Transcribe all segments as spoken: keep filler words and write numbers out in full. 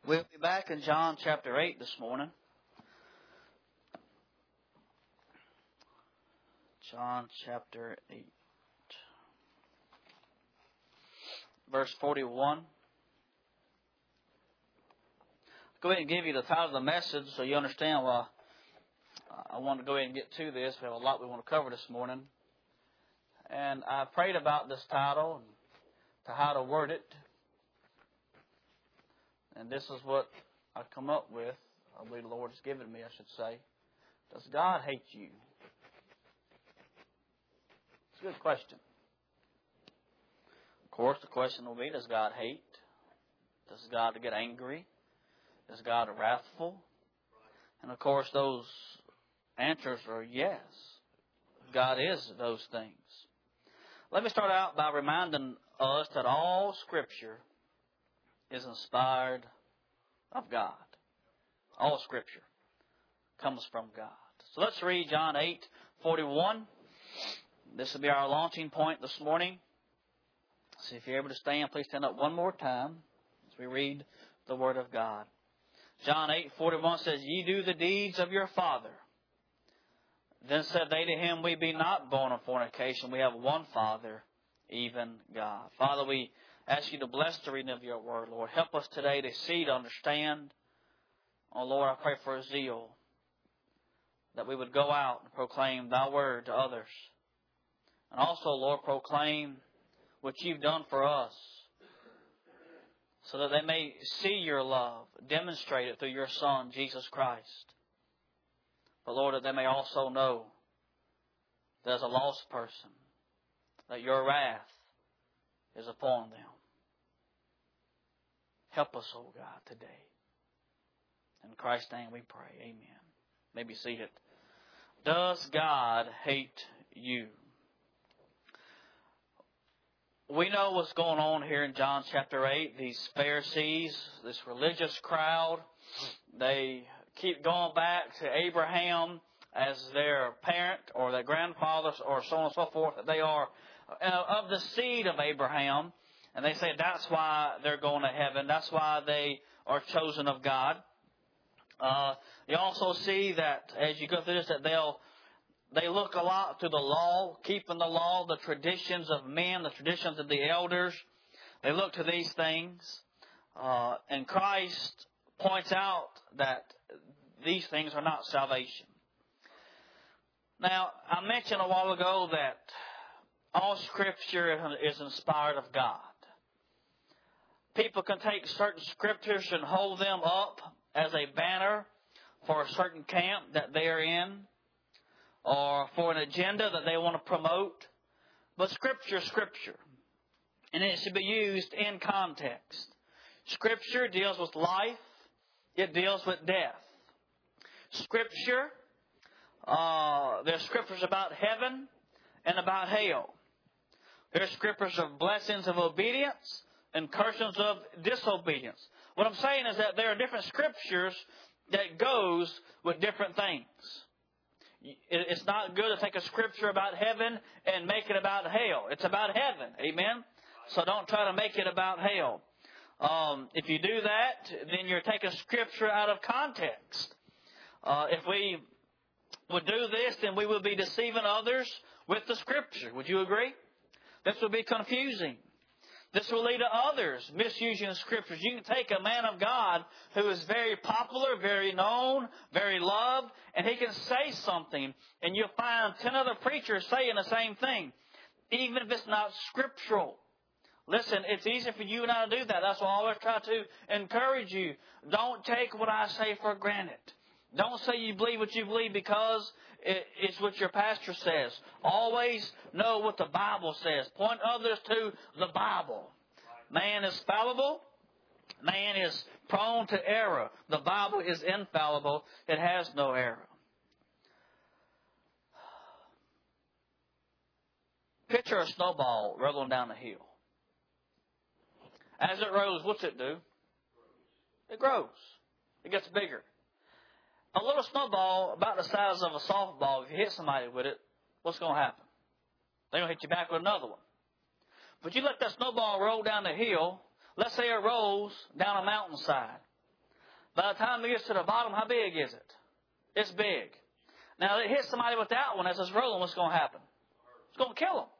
We'll be back in John chapter eight this morning. John chapter eight. Verse forty-one. Go ahead and give you the title of the message so you understand why I want to go ahead and get to this. We have a lot we want to cover this morning. And I prayed about this title and to how to word it. And this is what I've come up with. I believe the Lord has given me, I should say. Does God hate you? It's a good question. Of course, the question will be, does God hate? Does God get angry? Is God wrathful? And of course, those answers are yes. God is those things. Let me start out by reminding us that all Scripture is inspired of God. All Scripture comes from God. So let's read John eight forty-one. This will be our launching point this morning. So if you're able to stand, please stand up one more time as we read the Word of God. John eight forty-one says, Ye do the deeds of your father. Then said they to him, We be not born of fornication. We have one Father, even God. Father, we ask you to bless the reading of your word, Lord. Help us today to see, to understand. Oh, Lord, I pray for a zeal that we would go out and proclaim thy word to others. And also, Lord, proclaim what you've done for us so that they may see your love demonstrated through your Son, Jesus Christ. But, Lord, that they may also know that as a lost person, that your wrath is upon them. Help us, oh God, today. In Christ's name we pray. Amen. May be seated. Does God hate you? We know what's going on here in John chapter eight. These Pharisees, this religious crowd, they keep going back to Abraham as their parent or their grandfathers or so on and so forth. They are of the seed of Abraham. And they say that's why they're going to heaven. That's why they are chosen of God. Uh, you also see that as you go through this, that they'll they look a lot to the law, keeping the law, the traditions of men, the traditions of the elders. They look to these things. Uh, and Christ points out that these things are not salvation. Now, I mentioned a while ago that all Scripture is inspired of God. People can take certain Scriptures and hold them up as a banner for a certain camp that they are in, or for an agenda that they want to promote. But Scripture is Scripture, and it should be used in context. Scripture deals with life. It deals with death. Scripture, uh, there's Scriptures about heaven and about hell. There's Scriptures of blessings of obedience and curses of disobedience. What I'm saying is that there are different Scriptures that goes with different things. It's not good to take a Scripture about heaven and make it about hell. It's about heaven. Amen? So don't try to make it about hell. Um, if you do that, then you're taking Scripture out of context. Uh, if we would do this, then we would be deceiving others with the Scripture. Would you agree? This would be confusing. This will lead to others misusing the Scriptures. You can take a man of God who is very popular, very known, very loved, and he can say something, and you'll find ten other preachers saying the same thing, even if it's not scriptural. Listen, it's easy for you and I to do that. That's why I always try to encourage you. Don't take what I say for granted. Don't say you believe what you believe because it's what your pastor says. Always know what the Bible says. Point others to the Bible. Man is fallible. Man is prone to error. The Bible is infallible. It has no error. Picture a snowball rolling down a hill. As it rolls, what's it do? It grows. It gets bigger. A little snowball about the size of a softball, if you hit somebody with it, what's going to happen? They're going to hit you back with another one. But you let that snowball roll down the hill. Let's say it rolls down a mountainside. By the time it gets to the bottom, how big is it? It's big. Now, it hits somebody with that one as it's rolling, what's going to happen? It's going to kill them.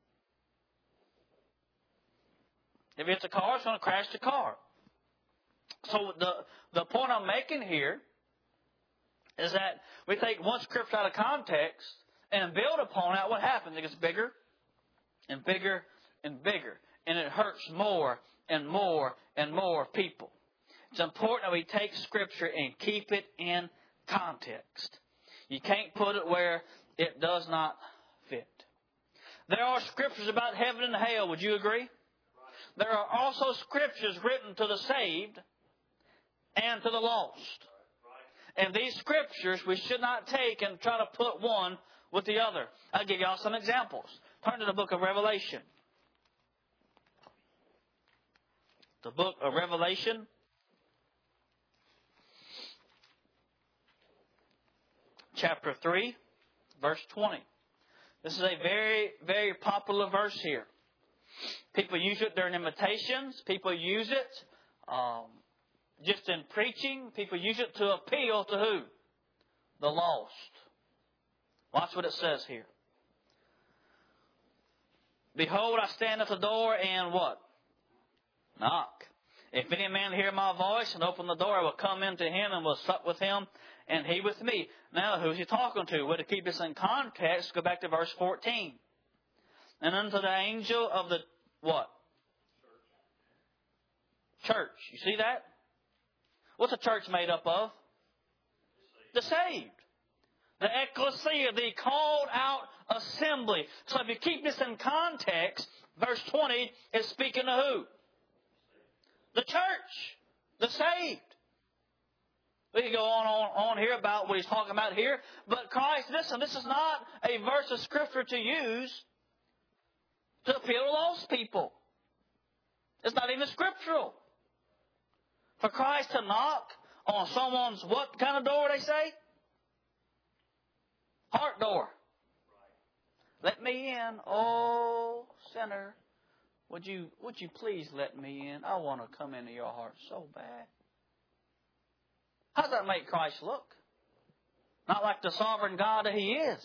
If it's a car, it's going to crash the car. So the, the point I'm making here is that we take one scripture out of context and build upon that. What happens? It gets bigger and bigger and bigger. And it hurts more and more and more people. It's important that we take Scripture and keep it in context. You can't put it where it does not fit. There are Scriptures about heaven and hell. Would you agree? There are also Scriptures written to the saved and to the lost. And these Scriptures we should not take and try to put one with the other. I'll give y'all some examples. Turn to the book of Revelation. The book of Revelation. Chapter three, verse twenty. This is a very, very popular verse here. People use it during invitations. People use it um, just in preaching. People use it to appeal to who? The lost. Watch what it says here. Behold, I stand at the door and what? Knock. If any man hear my voice and open the door, I will come into him and will sup with him and he with me. Now, who's he talking to? Well, to keep this in context, go back to verse fourteen. And unto the angel of the what? Church. Church. You see that? What's a church made up of? The saved. The ecclesia, the called out assembly. So if you keep this in context, verse twenty is speaking to who? The church. The saved. We can go on, on, on here about what he's talking about here. But Christ, listen, this is not a verse of Scripture to use to appeal to lost people. It's not even scriptural. For Christ to knock on someone's what kind of door, they say? Heart door. Let me in, oh sinner. Would you, would you please let me in? I want to come into your heart so bad. How does that make Christ look? Not like the sovereign God that He is.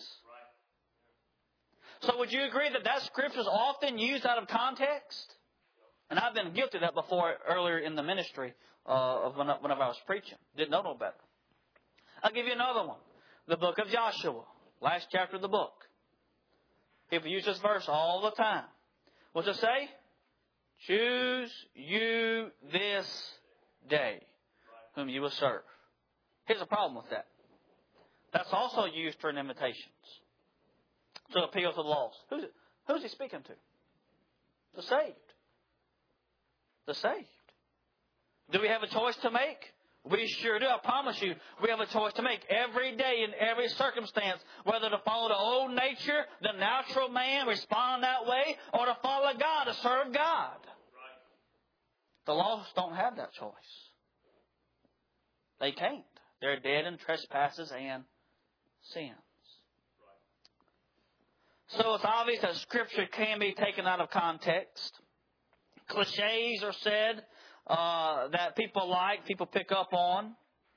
So would you agree that that scripture is often used out of context? And I've been guilty of that before earlier in the ministry uh, of when, whenever I was preaching. Didn't know no better. I'll give you another one. The book of Joshua. Last chapter of the book. People use this verse all the time. What's it say? Choose you this day whom you will serve. Here's a problem with that. That's also used for invitations. To appeal to the lost. Who's, who's he speaking to? The saved. The saved. Do we have a choice to make? We sure do. I promise you, we have a choice to make every day in every circumstance, whether to follow the old nature, the natural man, respond that way, or to follow God, to serve God. The lost don't have that choice. They can't. They're dead in trespasses and sins. So it's obvious that Scripture can be taken out of context. Cliches are said uh, that people like, people pick up on.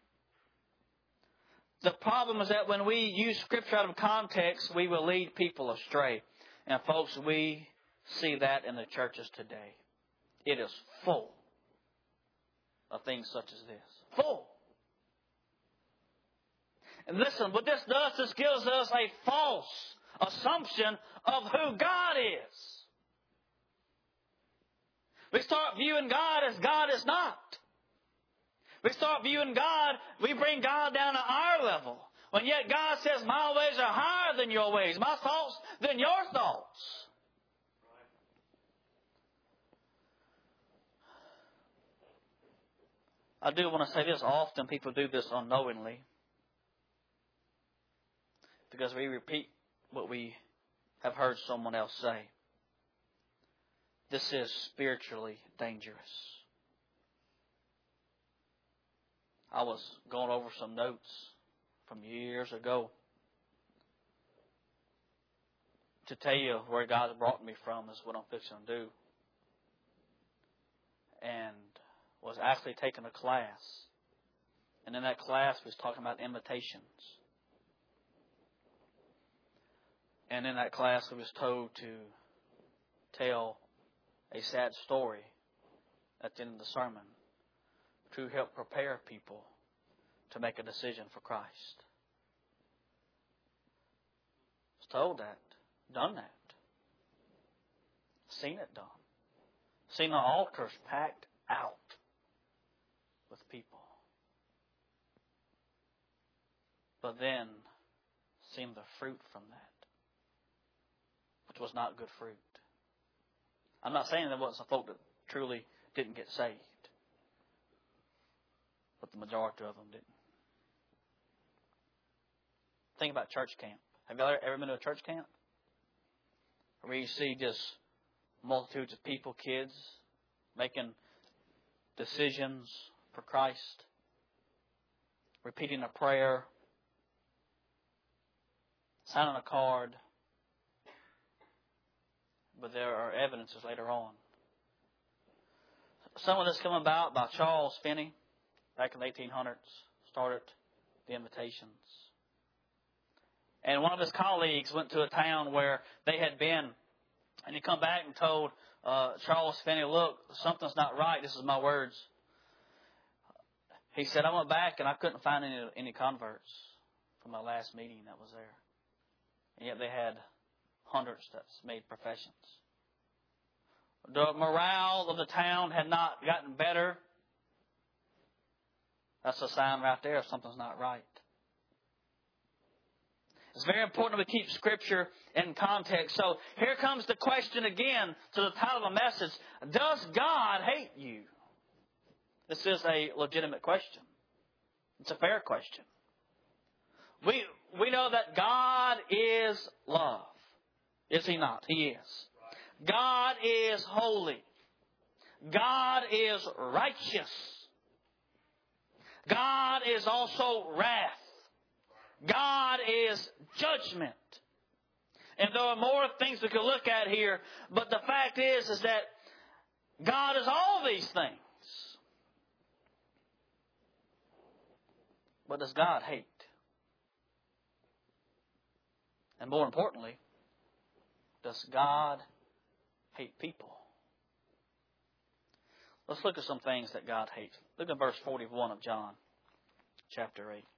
The problem is that when we use Scripture out of context, we will lead people astray. And folks, we see that in the churches today. It is full of things such as this. Full. And listen, what this does, this gives us a false assumption of who God is. We start viewing God as God is not. We start viewing God, we bring God down to our level. When yet God says, my ways are higher than your ways, my thoughts than your thoughts. I do want to say this, often people do this unknowingly. Because we repeat what we have heard someone else say. This is spiritually dangerous. I was going over some notes from years ago to tell you where God's brought me from is what I'm fixing to do. And was actually taking a class And in that class, we was talking about invitations. And in that class, we was told to tell a sad story at the end of the sermon to help prepare people to make a decision for Christ. I was told that, done that, seen it done, seen the altars packed out with people, but then seen the fruit from that, which was not good fruit. I'm not saying there wasn't some folk that truly didn't get saved, but the majority of them didn't. Think about church camp. Have you ever been to a church camp? Where you see just multitudes of people, kids, making decisions for Christ, repeating a prayer, signing a card, but there are evidences later on. Some of this came about by Charles Finney back in the eighteen hundreds, started the invitations. And one of his colleagues went to a town where they had been, and he come back and told uh, Charles Finney, look, something's not right. This is my words. He said, I went back and I couldn't find any, any converts from my last meeting that was there. And yet they had hundreds that made professions. The morale of the town had not gotten better. That's a sign right there something's not right. It's very important that we keep Scripture in context. So here comes the question again to the title of the message. Does God hate you? This is a legitimate question. It's a fair question. We, we know that God is love. Is He not? He is. God is holy. God is righteous. God is also wrath. God is judgment. And there are more things we could look at here, but the fact is, is that God is all these things. But does God hate? And more importantly, does God hate people? Let's look at some things that God hates. Look at verse forty-one of John chapter eight.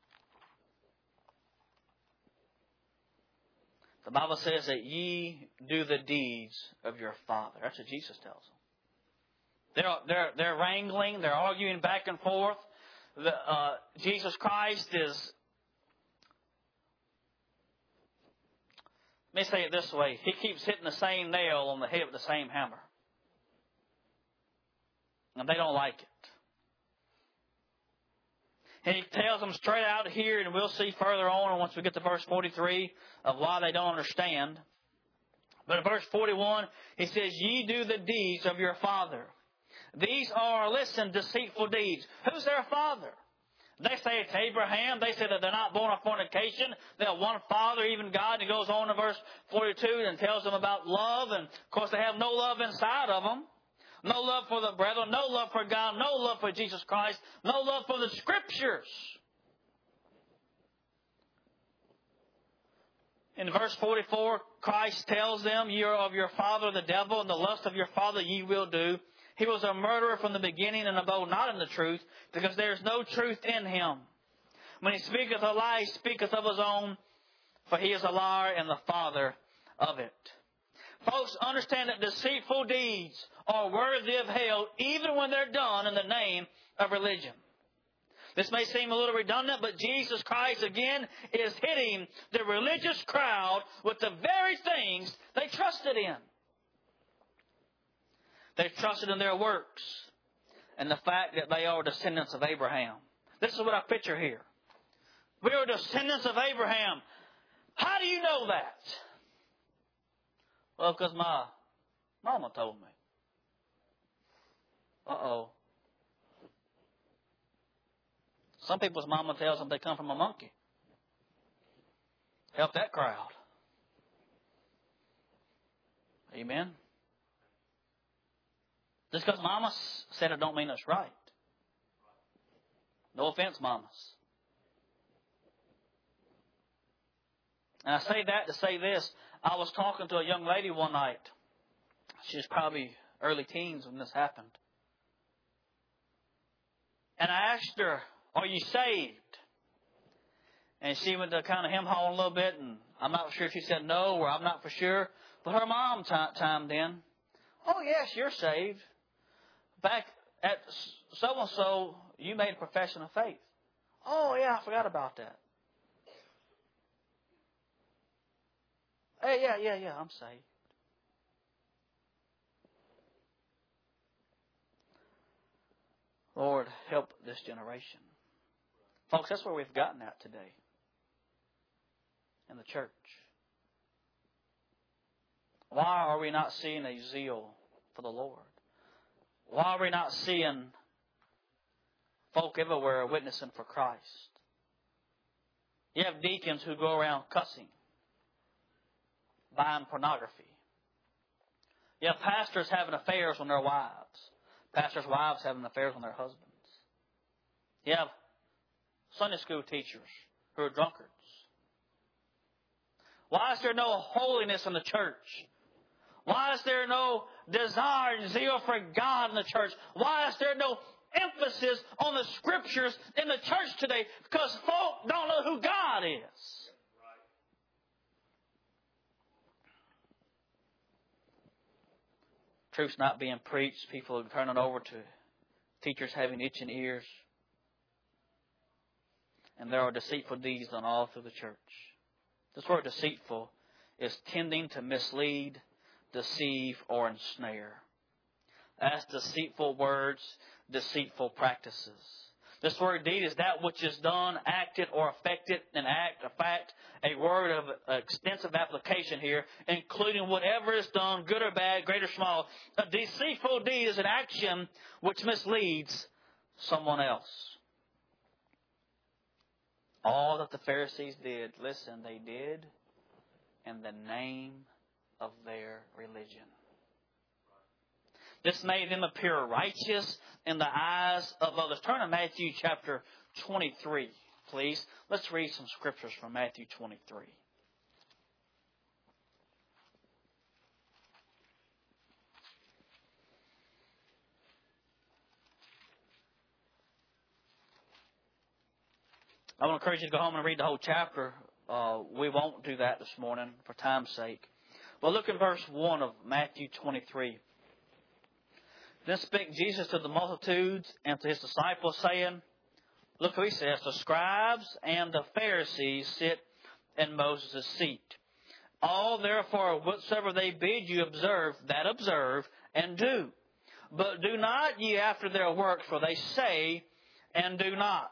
The Bible says that ye do the deeds of your father. That's what Jesus tells them. They're, they're, they're wrangling. They're arguing back and forth. The, uh, Jesus Christ is, let me say it this way. He keeps hitting the same nail on the head with the same hammer. And they don't like it. And he tells them straight out here, and we'll see further on once we get to verse forty-three of why they don't understand. But in verse forty-one, he says, ye do the deeds of your father. These are, listen, deceitful deeds. Who's their father? They say it's Abraham. They say that they're not born of fornication. They have one father, even God. And he goes on to verse forty-two and tells them about love. And, of course, they have no love inside of them. No love for the brethren, no love for God, no love for Jesus Christ, no love for the Scriptures. In verse forty-four, Christ tells them, ye are of your father the devil, and the lust of your father ye will do. He was a murderer from the beginning, and abode not in the truth, because there is no truth in him. When he speaketh a lie, he speaketh of his own, for he is a liar and the father of it. Folks, understand that deceitful deeds are worthy of hell even when they're done in the name of religion. This may seem a little redundant, but Jesus Christ, again, is hitting the religious crowd with the very things they trusted in. They trusted in their works and the fact that they are descendants of Abraham. This is what I picture here. We are descendants of Abraham. How do you know that? Well, because my mama told me. Uh-oh. Some people's mama tells them they come from a monkey. Help that crowd. Amen. Just because mama said it don't mean it's right. No offense, mamas. And I say that to say this. I was talking to a young lady one night. She was probably early teens when this happened. And I asked her, are you saved? And she went to kind of hem-haw a little bit, and I'm not sure if she said no or I'm not for sure. But her mom t- chimed in. Oh, yes, you're saved. Back at so-and-so, you made a profession of faith. Oh, yeah, I forgot about that. Hey, yeah, yeah, yeah, I'm saved. Lord, help this generation. Folks, that's where we've gotten at today in the church. Why are we not seeing a zeal for the Lord? Why are we not seeing folk everywhere witnessing for Christ? You have deacons who go around cussing, buying pornography. You have pastors having affairs with their wives. Pastors' wives having affairs with their husbands. You have Sunday school teachers who are drunkards. Why is there no holiness in the church? Why is there no desire and zeal for God in the church? Why is there no emphasis on the Scriptures in the church today? Because folk don't know who God is. Truth's not being preached. People are turning over to teachers having itching ears. And there are deceitful deeds done all through the church. This word deceitful is tending to mislead, deceive, or ensnare. That's deceitful words, deceitful practices. This word deed is that which is done, acted, or affected, an act, a fact, a word of extensive application here, including whatever is done, good or bad, great or small. A deceitful deed is an action which misleads someone else. All that the Pharisees did, listen, they did in the name of their religion. This made them appear righteous in the eyes of others. Turn to Matthew chapter twenty-three, please. Let's read some scriptures from Matthew twenty-three. I want to encourage you to go home and read the whole chapter. Uh, we won't do that this morning for time's sake. But look at verse one of Matthew twenty-three. Then spake Jesus to the multitudes and to his disciples, saying, look who he says, the scribes and the Pharisees sit in Moses' seat. All therefore whatsoever they bid you observe, that observe and do. But do not ye after their works, for they say and do not.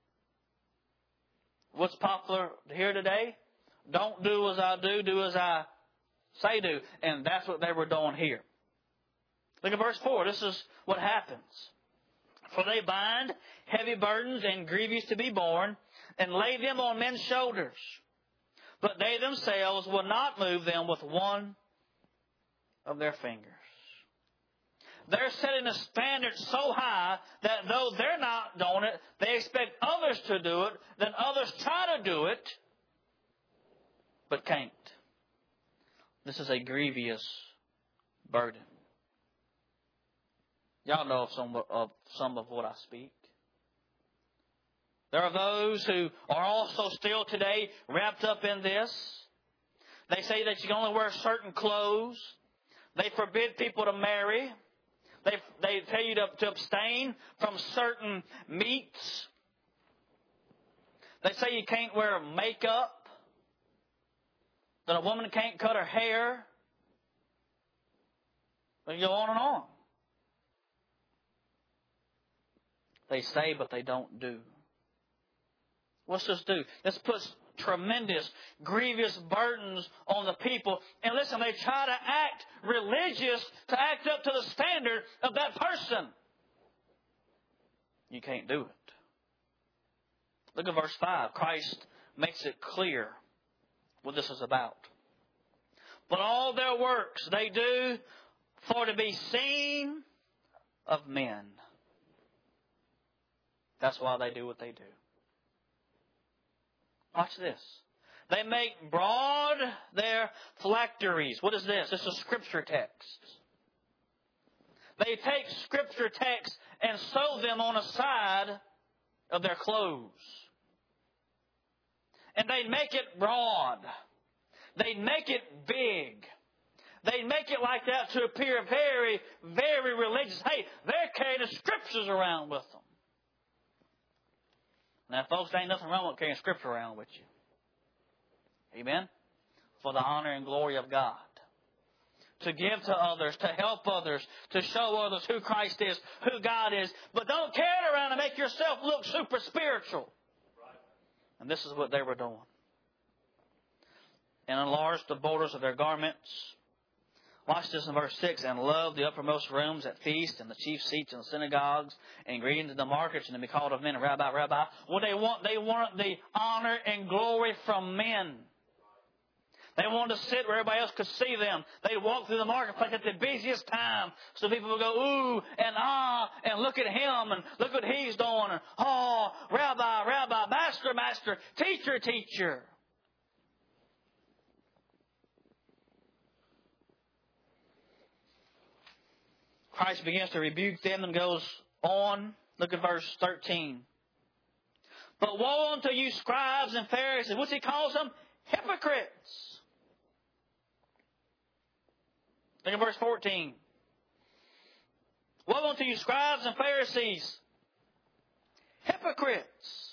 What's popular here today? Don't do as I do, do as I say do. And that's what they were doing here. Look at verse four. This is what happens. For they bind heavy burdens and grievous to be borne, and lay them on men's shoulders. But they themselves will not move them with one of their fingers. They're setting a standard so high that though they're not doing it, they expect others to do it, then others try to do it, but can't. This is a grievous burden. Y'all know of some of some of what I speak. There are those who are also still today wrapped up in this. They say that you can only wear certain clothes. They forbid people to marry. They they tell you to, to abstain from certain meats. They say you can't wear makeup. That a woman can't cut her hair. They go on and on. They say, but they don't do. What's this do? This puts tremendous, grievous burdens on the people. And listen, they try to act religious to act up to the standard of that person. You can't do it. Look at verse five. Christ makes it clear what this is about. But all their works they do for to be seen of men. That's why they do what they do. Watch this. They make broad their phylacteries. What is this? This is scripture text. They take scripture texts and sew them on the side of their clothes. And they make it broad. They make it big. They make it like that to appear very, very religious. Hey, they're carrying the scriptures around with them. Now, folks, there ain't nothing wrong with carrying scripture around with you. Amen? For the honor and glory of God. To give to others, to help others, to show others who Christ is, who God is. But don't carry it around and make yourself look super spiritual. And this is what they were doing. And enlarged the borders of their garments. Watch this in verse six. And loved the uppermost rooms at feasts and the chief seats in the synagogues and greetings in the markets and to be called of men, Rabbi, Rabbi. What they want, they want the honor and glory from men. They wanted to sit where everybody else could see them. They'd walk through the marketplace at the busiest time. So people would go, ooh, and ah, and look at him, and look what he's doing. And, oh, Rabbi, Rabbi, Master, Master, Teacher, Teacher. Christ begins to rebuke them and goes on. Look at verse thirteen. But woe unto you, scribes and Pharisees. What's he calls them? Hypocrites. Look at verse fourteen. Woe unto you, scribes and Pharisees, hypocrites.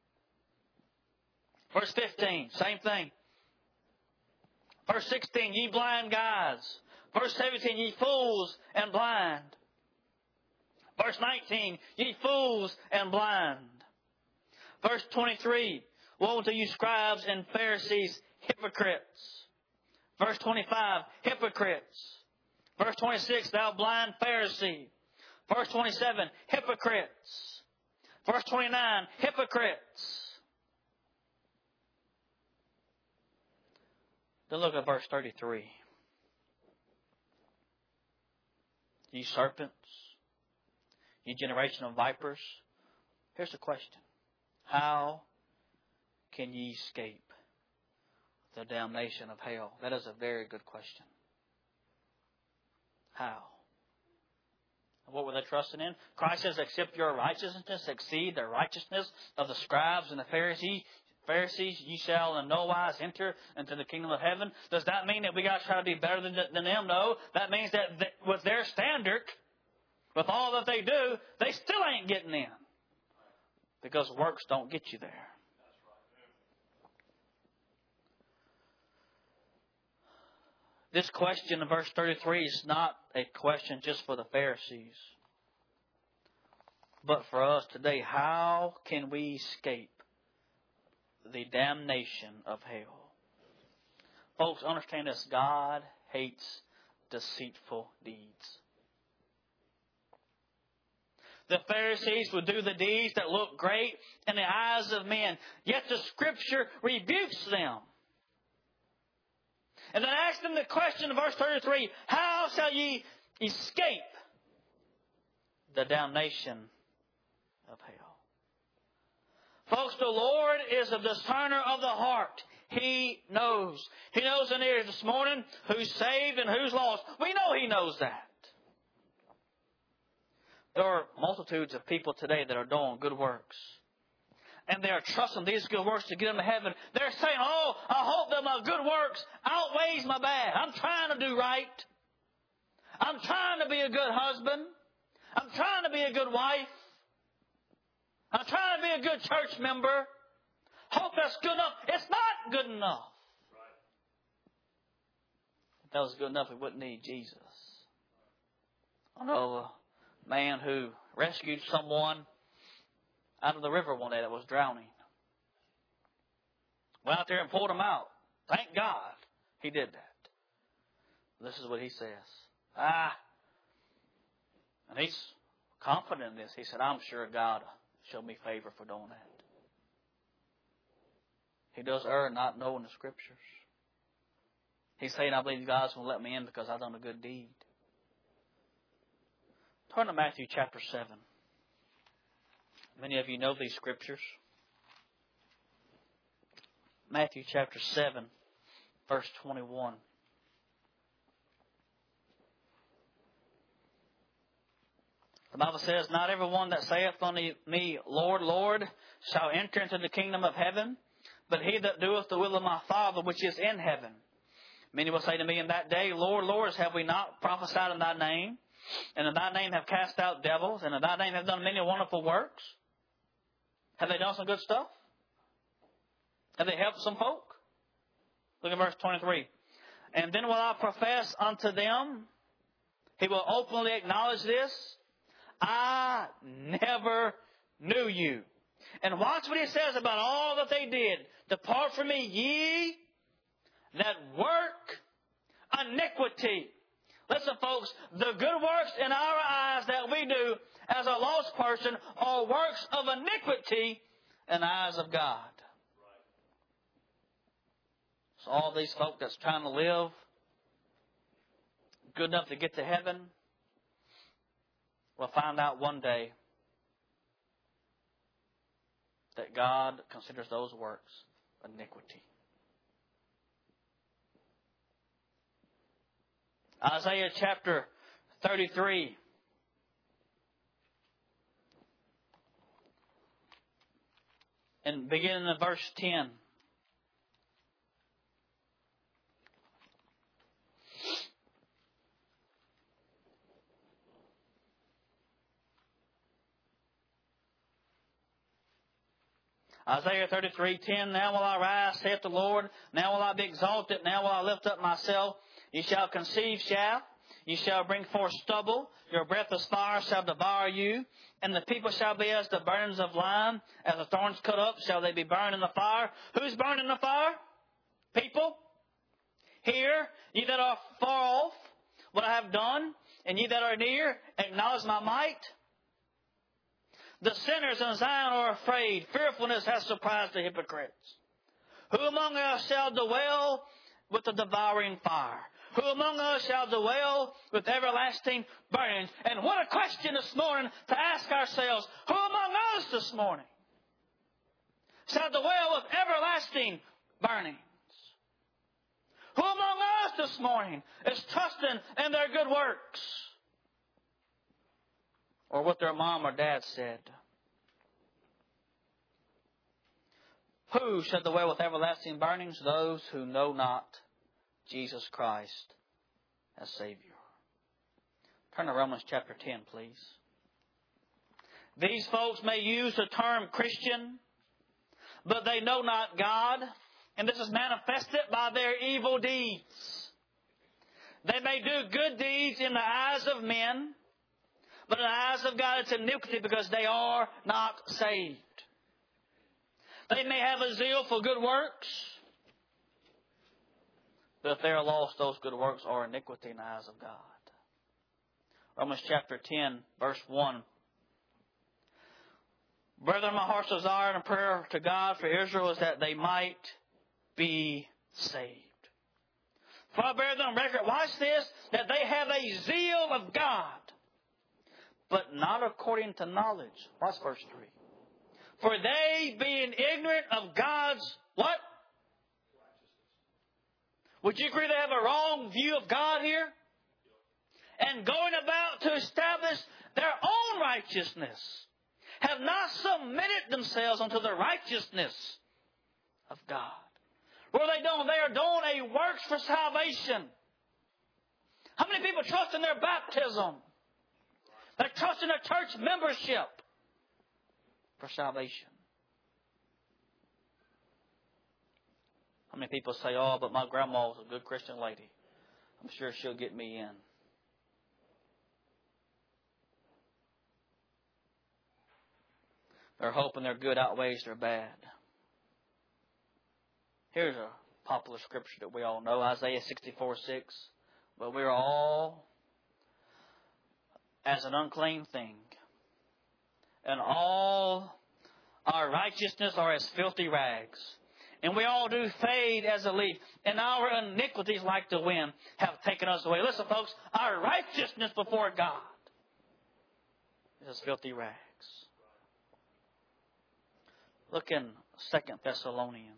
Verse fifteen, same thing. Verse sixteen, ye blind guides. Verse seventeen, ye fools and blind. Verse nineteen, ye fools and blind. Verse twenty-three, woe unto you, scribes and Pharisees, hypocrites. Verse twenty-five, hypocrites. Verse twenty-six, thou blind Pharisee. Verse twenty-seven, hypocrites. Verse twenty-nine, hypocrites. Then look at verse thirty-three. Ye serpents, ye generation of vipers. Here's the question. How can ye escape the damnation of hell? That is a very good question. How? What were they trusting in? Christ says, accept your righteousness, exceed the righteousness of the scribes and the Pharisees. Pharisees, ye shall in no wise enter into the kingdom of heaven. Does that mean that we got to try to be better than, than them? No. That means that, that with their standard, with all that they do, they still ain't getting in. Because works don't get you there. This question in verse thirty-three is not a question just for the Pharisees, but for us today. How can we escape the damnation of hell? Folks, understand this. God hates deceitful deeds. The Pharisees would do the deeds that look great in the eyes of men, yet the Scripture rebukes them. And then ask them the question in verse thirty-three, how shall ye escape the damnation of hell? Folks, the Lord is a discerner of the heart. He knows. He knows in here this morning who's saved and who's lost. We know He knows that. There are multitudes of people today that are doing good works. And they are trusting these good works to get them to heaven. They're saying, oh, I hope that my good works outweighs my bad. I'm trying to do right. I'm trying to be a good husband. I'm trying to be a good wife. I'm trying to be a good church member. Hope that's good enough. It's not good enough. If that was good enough, we wouldn't need Jesus. I know a man who rescued someone out of the river one day that was drowning. Went out there and pulled him out. Thank God he did that. This is what he says. Ah. And he's confident in this. He said, I'm sure God will show me favor for doing that. He does err not knowing the Scriptures. He's saying, I believe God's going to let me in because I've done a good deed. Turn to Matthew chapter seven. Many of you know these scriptures. Matthew chapter seven, verse twenty-one. The Bible says, "Not every one that saith unto me, Lord, Lord, shall enter into the kingdom of heaven, but he that doeth the will of my Father which is in heaven. Many will say to me in that day, Lord, Lord, have we not prophesied in thy name? And in thy name have cast out devils, and in thy name have done many wonderful works?" Have they done some good stuff? Have they helped some folk? Look at verse twenty-three. "And then will I profess unto them," he will openly acknowledge this, "I never knew you." And watch what he says about all that they did. "Depart from me, ye that work iniquity." Listen, folks, the good works in our eyes that we do as a lost person are works of iniquity in the eyes of God. So all these folk that's trying to live good enough to get to heaven will find out one day that God considers those works iniquity. Isaiah chapter thirty-three. And beginning in verse ten. Isaiah thirty-three ten. "Now will I rise, saith the Lord. Now will I be exalted. Now will I lift up myself. Ye shall conceive chaff. Ye shall bring forth stubble. Your breath of fire shall devour you. And the people shall be as the burnings of lime. As the thorns cut up shall they be burned in the fire." Who's burned in the fire? People. "Hear, ye that are far off, what I have done. And ye that are near, acknowledge my might. The sinners in Zion are afraid. Fearfulness has surprised the hypocrites. Who among us shall dwell with the devouring fire? Who among us shall dwell with everlasting burnings?" And what a question this morning to ask ourselves. Who among us this morning shall dwell with everlasting burnings? Who among us this morning is trusting in their good works? Or what their mom or dad said? Who shall dwell with everlasting burnings? Those who know not Jesus Christ as Savior. Turn to Romans chapter ten, please. "These folks may use the term Christian, but they know not God, and this is manifested by their evil deeds. They may do good deeds in the eyes of men, but in the eyes of God it's iniquity because they are not saved. They may have a zeal for good works, but if they are lost, those good works are iniquity in the eyes of God." Romans chapter ten, verse one. "Brethren, my heart's desire and prayer to God for Israel is that they might be saved. For I bear them record," watch this, "that they have a zeal of God, but not according to knowledge." Watch verse three. "For they, being ignorant of God's," what? Would you agree they have a wrong view of God here? "And going about to establish their own righteousness, have not submitted themselves unto the righteousness of God." What are they doing? They are doing a works for salvation. How many people trust in their baptism? They trust in their church membership for salvation. How many people say, "Oh, but my grandma's a good Christian lady. I'm sure she'll get me in." Their hope and their good outweighs their bad. Here's a popular scripture that we all know, Isaiah sixty-four six. "But we are all as an unclean thing, and all our righteousness are as filthy rags. And we all do fade as a leaf, and our iniquities like the wind have taken us away." Listen, folks, our righteousness before God is as filthy rags. Look in Second Thessalonians.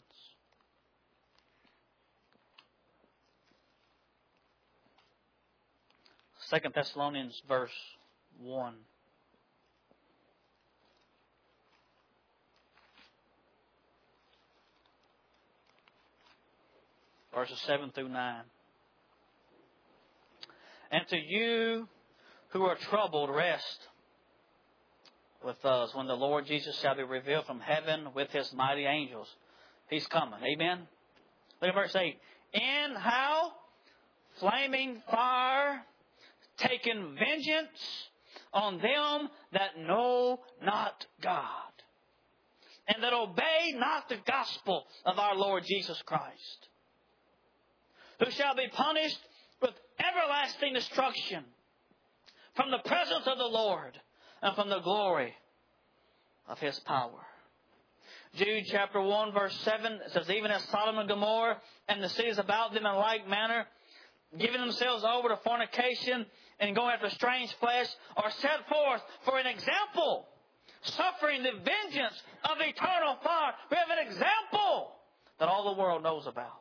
Second Thessalonians verse one. Verses seven through nine. And to you who are troubled, rest with us when the Lord Jesus shall be revealed from heaven with His mighty angels. He's coming. Amen? Look at verse eight. In how? Flaming fire, taking vengeance on them that know not God, and that obey not the gospel of our Lord Jesus Christ, who shall be punished with everlasting destruction from the presence of the Lord and from the glory of His power. Jude chapter one verse seven says, even as Sodom and Gomorrah and the cities about them in like manner, giving themselves over to fornication and going after strange flesh, are set forth for an example, suffering the vengeance of eternal fire. We have an example that all the world knows about.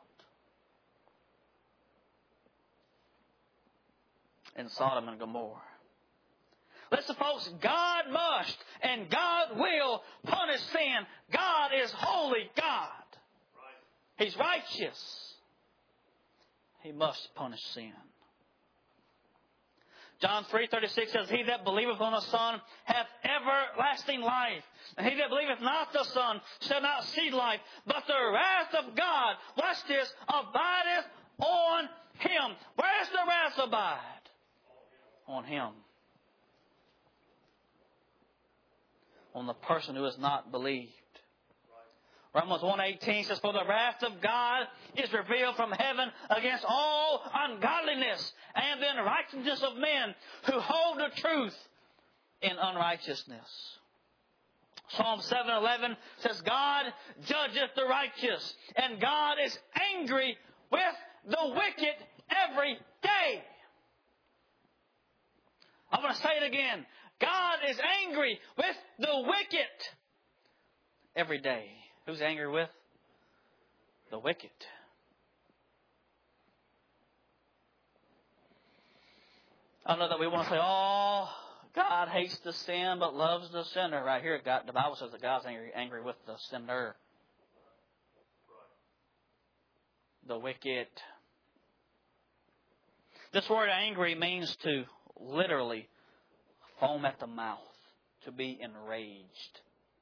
In Sodom and Gomorrah. Listen, folks, God must and God will punish sin. God is holy God. He's righteous. He must punish sin. John three thirty-six says, he that believeth on the Son hath everlasting life. And he that believeth not the Son shall not see life, but the wrath of God, watch this, abideth on him. Where does the wrath abide? On him. On the person who has not believed. Romans one eighteen says, for the wrath of God is revealed from heaven against all ungodliness and the unrighteousness of men who hold the truth in unrighteousness. Psalm seven eleven says, God judgeth the righteous, and God is angry with the wicked every day. I'm going to say it again. God is angry with the wicked every day. Who's angry with? The wicked. I know that we want to say, oh, God hates the sin but loves the sinner. Right here, God, the Bible says that God's angry, angry with the sinner. The wicked. This word angry means to literally foam at the mouth, to be enraged.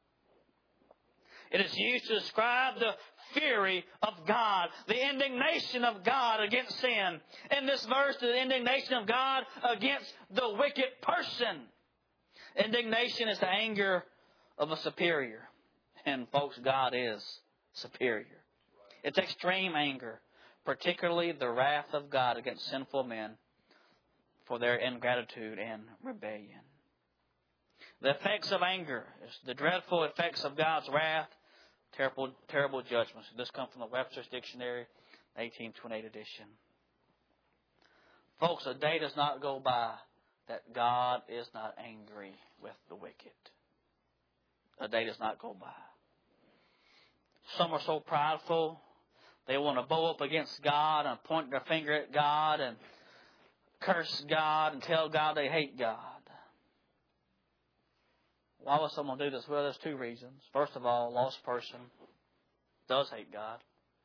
It is used to describe the fury of God, the indignation of God against sin. In this verse, the indignation of God against the wicked person. Indignation is the anger of a superior. And folks, God is superior. It's extreme anger, particularly the wrath of God against sinful men for their ingratitude and rebellion. The effects of anger is the dreadful effects of God's wrath, terrible, terrible judgments. This comes from the Webster's Dictionary, eighteen twenty-eight edition. Folks, a day does not go by that God is not angry with the wicked. A day does not go by. Some are so prideful, they want to bow up against God and point their finger at God and curse God and tell God they hate God. Why would someone do this? Well, there's two reasons. First of all, a lost person does hate God.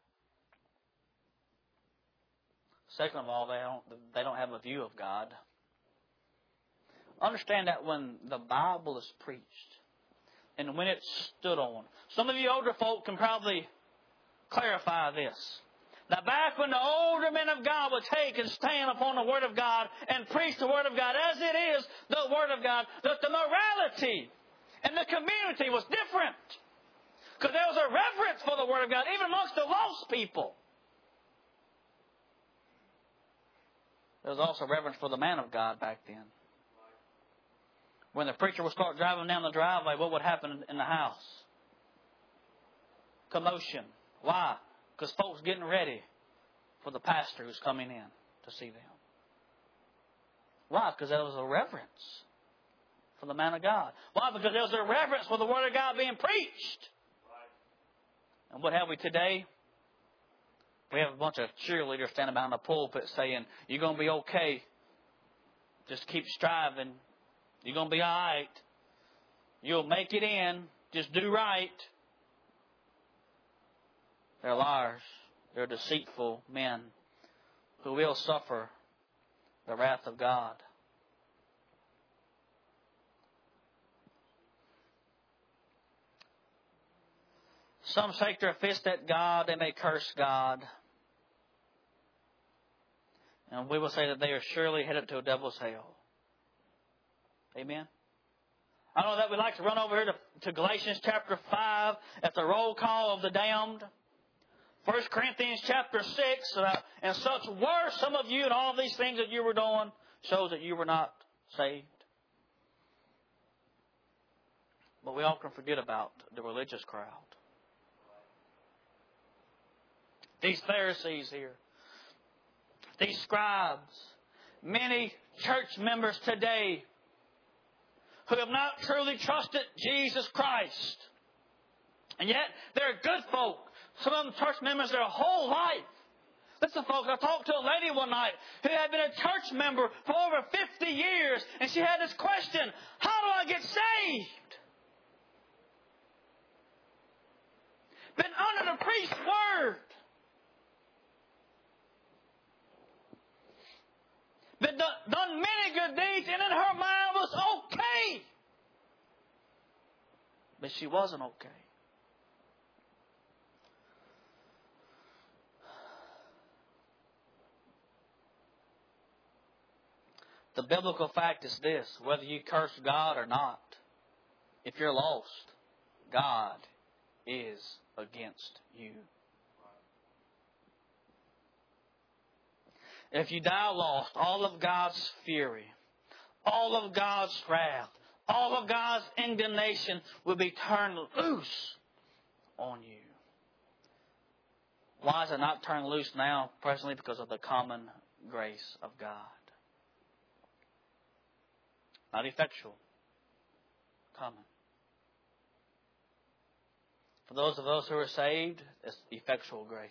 Second of all, they don't, they don't have a view of God. Understand that when the Bible is preached and when it's stood on, some of you older folk can probably clarify this. Now, back when the older men of God would take and stand upon the Word of God and preach the Word of God as it is the Word of God, that the morality and the community was different. Because there was a reverence for the Word of God, even amongst the lost people. There was also reverence for the man of God back then. When the preacher would start driving down the driveway, what would happen in the house? Commotion. Why? Because folks getting ready for the pastor who's coming in to see them. Why? Because there was a reverence for the man of God. Why? Because there was a reverence for the Word of God being preached. And what have we today? We have a bunch of cheerleaders standing behind the pulpit saying, you're going to be okay. Just keep striving. You're going to be all right. You'll make it in. Just do right. They're liars. They're deceitful men who will suffer the wrath of God. Some shake their fist at God. They may curse God. And we will say that they are surely headed to a devil's hell. Amen? I know that we like to run over here to, to Galatians chapter five at the roll call of the damned. First Corinthians chapter six, uh, and such were some of you, and all these things that you were doing shows that you were not saved. But we often forget about the religious crowd. These Pharisees here. These scribes. Many church members today who have not truly trusted Jesus Christ. And yet, they're good folk. Some of them church members their whole life. Listen, folks, I talked to a lady one night who had been a church member for over fifty years, and she had this question, how do I get saved? Been under the priest's word. Been done, done many good deeds, and in her mind was okay. But she wasn't okay. The biblical fact is this, whether you curse God or not, if you're lost, God is against you. If you die lost, all of God's fury, all of God's wrath, all of God's indignation will be turned loose on you. Why is it not turned loose now? Presently, because of the common grace of God. Not effectual. Common. For those of us who are saved, it's effectual grace.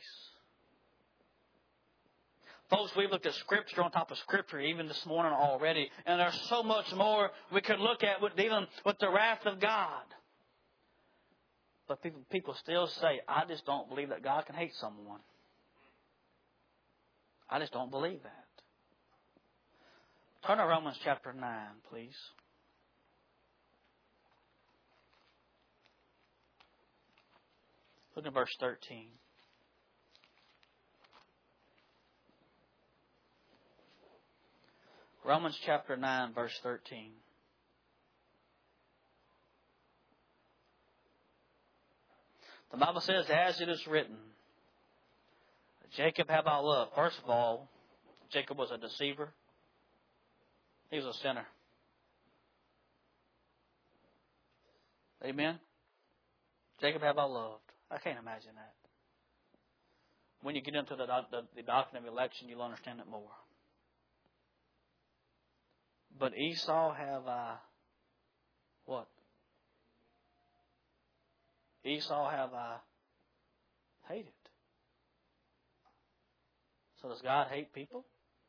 Folks, we've looked at Scripture on top of Scripture even this morning already. And there's so much more we could look at with dealing with the wrath of God. But people, people still say, I just don't believe that God can hate someone. I just don't believe that. Turn to Romans chapter nine, please. Look at verse thirteen. Romans chapter nine, verse thirteen. The Bible says, as it is written, Jacob have I loved. First of all, Jacob was a deceiver. He was a sinner. Amen? Jacob have I loved. I can't imagine that. When you get into the, the, the doctrine of election, you'll understand it more. But Esau have I, what? Esau have I hated. So does God hate people?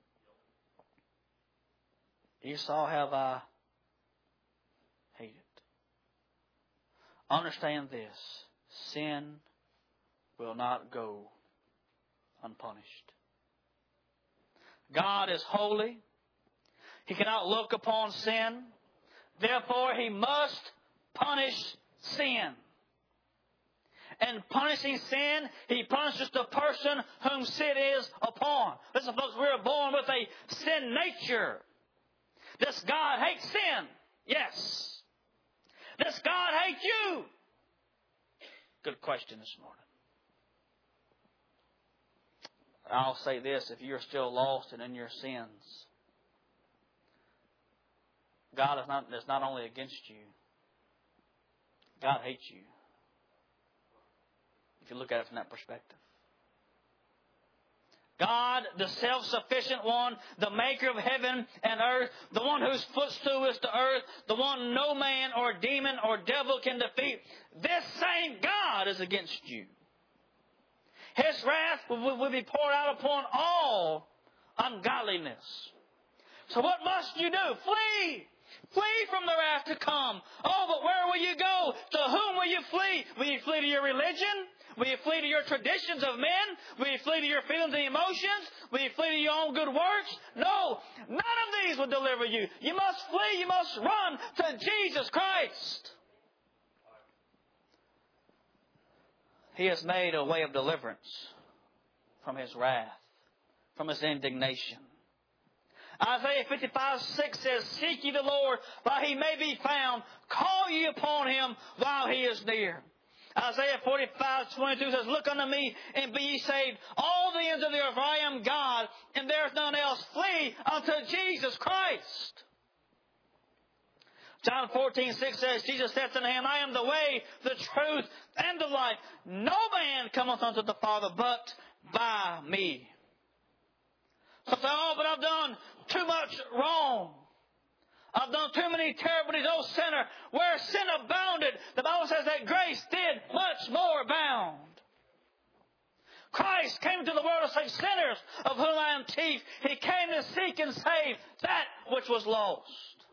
Esau have I hated. Understand this. Sin will not go unpunished. God is holy. He cannot look upon sin. Therefore, He must punish sin. And punishing sin, He punishes the person whom sin is upon. Listen, folks, we are born with a sin nature. Does God hate sin? Yes. Does God hate you? Good question this morning. I'll say this, if you're still lost and in your sins, God is not, is not only against you, God hates you. If you look at it from that perspective. God, the self-sufficient one, the maker of heaven and earth, the one whose footstool is the earth, the one no man or demon or devil can defeat, this same God is against you. His wrath will, will be poured out upon all ungodliness. So what must you do? Flee! Flee from the wrath to come. Oh, but where will you go? To whom will you flee? Will you flee to your religion? Will you flee to your traditions of men? Will you flee to your feelings and emotions? Will you flee to your own good works? No, none of these will deliver you. You must flee. You must run to Jesus Christ. He has made a way of deliverance from His wrath, from His indignation. Isaiah fifty-five six says, Seek ye the Lord while He may be found. Call ye upon Him while He is near. Isaiah forty-five twenty-two says, Look unto me and be ye saved, all the ends of the earth, for I am God, and there is none else. Flee unto Jesus Christ. John fourteen six says, Jesus said unto him, I am the way, the truth, and the life. No man cometh unto the Father but by me. So say, oh, but I've done too much wrong. I've done too many terrible deeds. Oh, sinner, where sin abounded, the Bible says that grace did much more abound. Christ came to the world to save sinners, of whom I am chief. He came to seek and save that which was lost.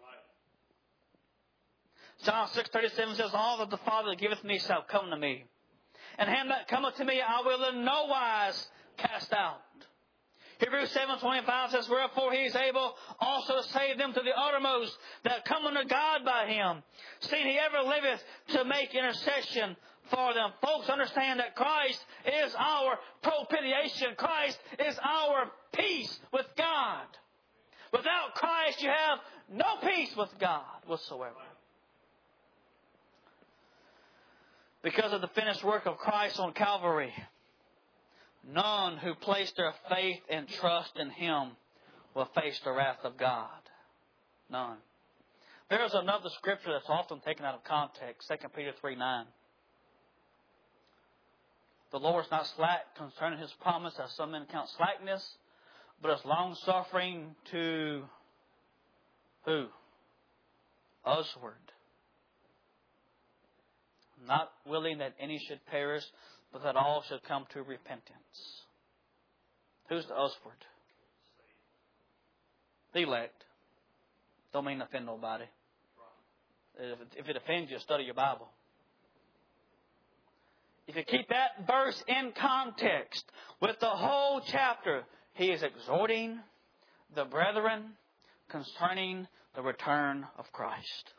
John six thirty-seven says, All that the Father giveth me shall come to me, and him that cometh to me I will in no wise cast out. Hebrews seven twenty-five says, Wherefore He is able also to save them to the uttermost that come unto God by Him, seeing He ever liveth to make intercession for them. Folks, understand that Christ is our propitiation. Christ is our peace with God. Without Christ, you have no peace with God whatsoever. Because of the finished work of Christ on Calvary, none who place their faith and trust in Him will face the wrath of God. None. There's another scripture that's often taken out of context, Second Peter three nine. The Lord is not slack concerning His promise, as some men count slackness, but is long-suffering to who? Usward. Not willing that any should perish, but that all should come to repentance. Who's the usward? The elect. Don't mean to offend nobody. If it offends you, study your Bible. If you keep that verse in context with the whole chapter, he is exhorting the brethren concerning the return of Christ.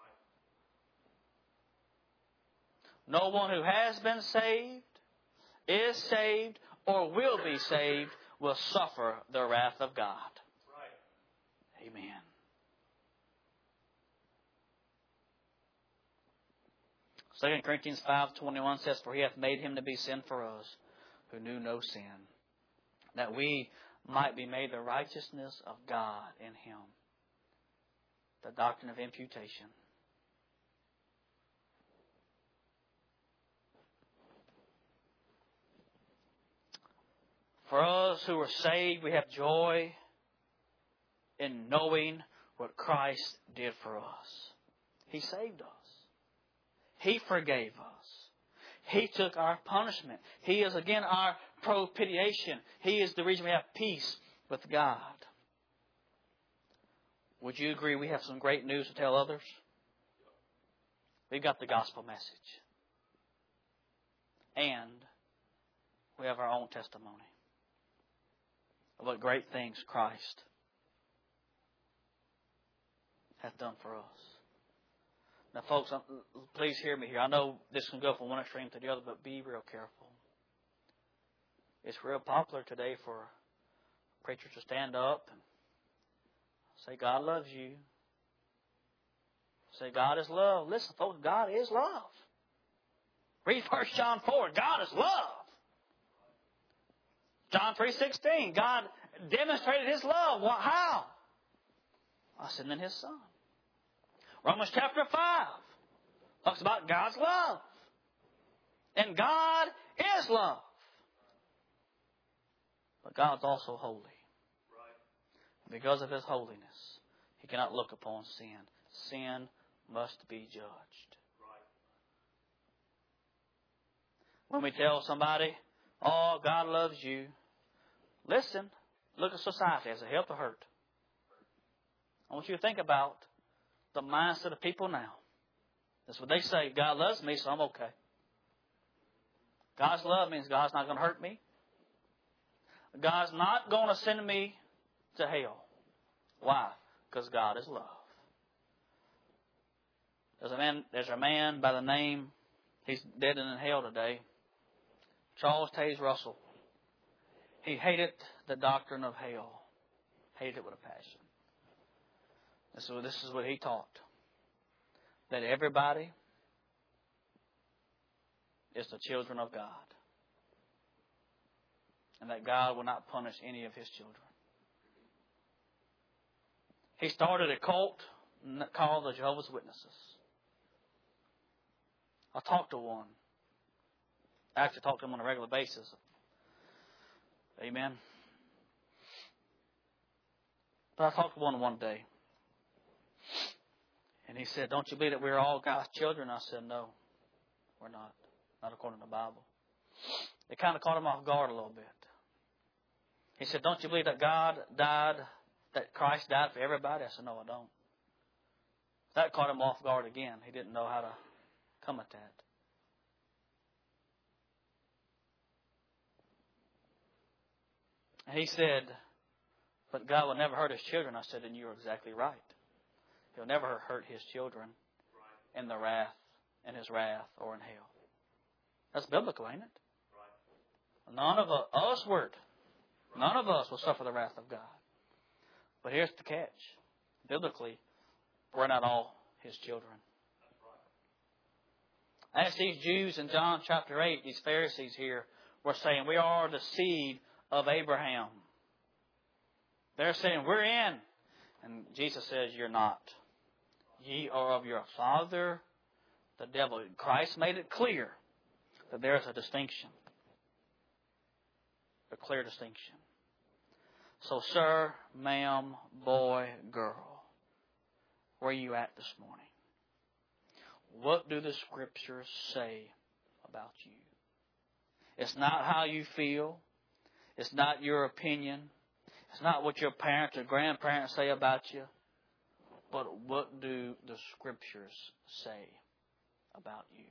No one who has been saved, is saved, or will be saved will suffer the wrath of God. Right. Amen. Second Corinthians five twenty-one says, For He hath made Him to be sin for us, who knew no sin, that we might be made the righteousness of God in Him. The doctrine of imputation. For us who are saved, we have joy in knowing what Christ did for us. He saved us. He forgave us. He took our punishment. He is again our propitiation. He is the reason we have peace with God. Would you agree we have some great news to tell others? We've got the gospel message. And we have our own testimony of what great things Christ hath done for us. Now, folks, please hear me here. I know this can go from one extreme to the other, but be real careful. It's real popular today for preachers to stand up and say, God loves you. Say, God is love. Listen, folks, God is love. Read First John four. God is love. John three sixteen. God demonstrated His love. Well, how? By sending His Son. Romans chapter five talks about God's love. And God is love. But God's also holy. Because of His holiness, He cannot look upon sin. Sin must be judged. When we tell somebody, Oh, God loves you. Listen, look at society. Has it helped or hurt? I want you to think about the mindset of people now. That's what they say. God loves me, so I'm okay. God's love means God's not going to hurt me. God's not going to send me to hell. Why? Because God is love. There's a man, there's a man by the name, he's dead and in hell today, Charles Taze Russell. He hated the doctrine of hell. Hated it with a passion. And so this is what he taught. That everybody is the children of God. And that God will not punish any of His children. He started a cult called the Jehovah's Witnesses. I talked to one. I actually talk to them on a regular basis. Amen. But I talked to one one day. And he said, don't you believe that we're all God's children? I said, no, we're not. Not according to the Bible. It kind of caught him off guard a little bit. He said, don't you believe that God died, that Christ died for everybody? I said, no, I don't. That caught him off guard again. He didn't know how to come at that. And he said, but God will never hurt His children. I said, and you're exactly right. He'll never hurt His children in the wrath, in His wrath, or in hell. That's biblical, ain't it? None of us would. None of us will suffer the wrath of God. But here's the catch. Biblically, we're not all His children. As these Jews in John chapter eight, these Pharisees here, were saying, we are the seed of Abraham. They're saying, we're in. And Jesus says, you're not. Ye are of your father, the devil. Christ made it clear that there's a distinction. A clear distinction. So, sir, ma'am, boy, girl, where are you at this morning? What do the Scriptures say about you? It's not how you feel. It's not your opinion. It's not what your parents or grandparents say about you. But what do the Scriptures say about you?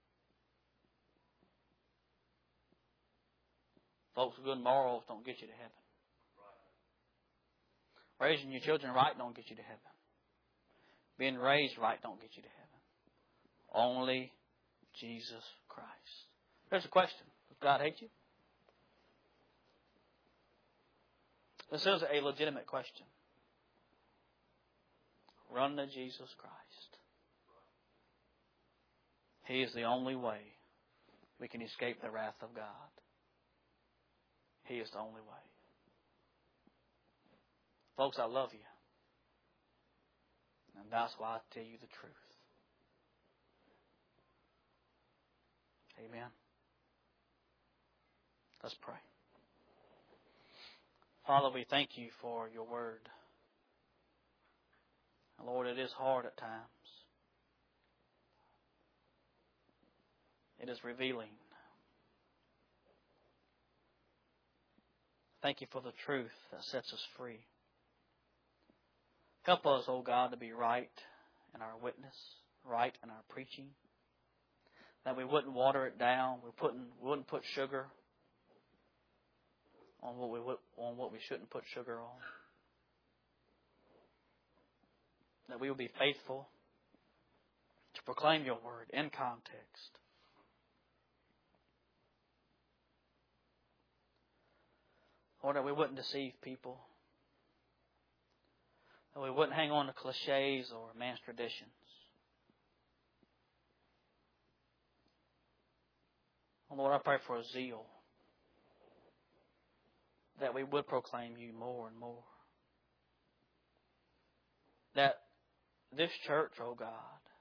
Folks, good morals don't get you to heaven. Raising your children right don't get you to heaven. Being raised right don't get you to heaven. Only Jesus Christ. There's a question. Does God hate you? This is a legitimate question. Run to Jesus Christ. He is the only way we can escape the wrath of God. He is the only way. Folks, I love you. And that's why I tell you the truth. Amen. Let's pray. Father, we thank you for your word. Lord, it is hard at times. It is revealing. Thank you for the truth that sets us free. Help us, O God, to be right in our witness, right in our preaching. That we wouldn't water it down. We wouldn't, we wouldn't put sugar on what we on what we shouldn't put sugar on. That we will be faithful to proclaim your word in context. Lord, that we wouldn't deceive people. That we wouldn't hang on to cliches or man's traditions. Oh, Lord, I pray for a zeal. That we would proclaim you more and more. That this church, oh God,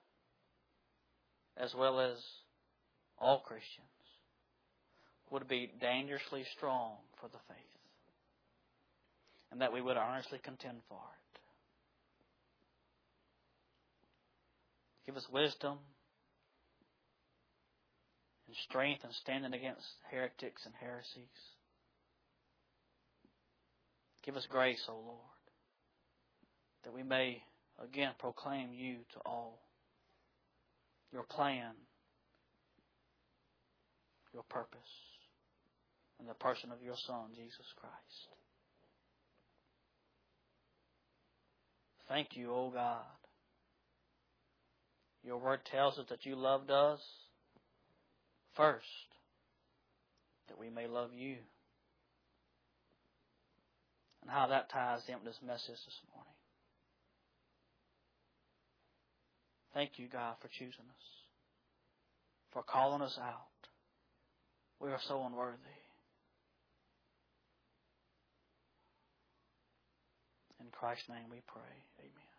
as well as all Christians, would be dangerously strong for the faith. And that we would earnestly contend for it. Give us wisdom and strength in standing against heretics and heresies. Give us grace, O Lord, that we may again proclaim you to all, your plan, your purpose, in the person of your Son, Jesus Christ. Thank you, O God. Your word tells us that you loved us first, that we may love you. And how that ties in with this message this morning. Thank you, God, for choosing us, for calling us out. We are so unworthy. In Christ's name we pray. Amen.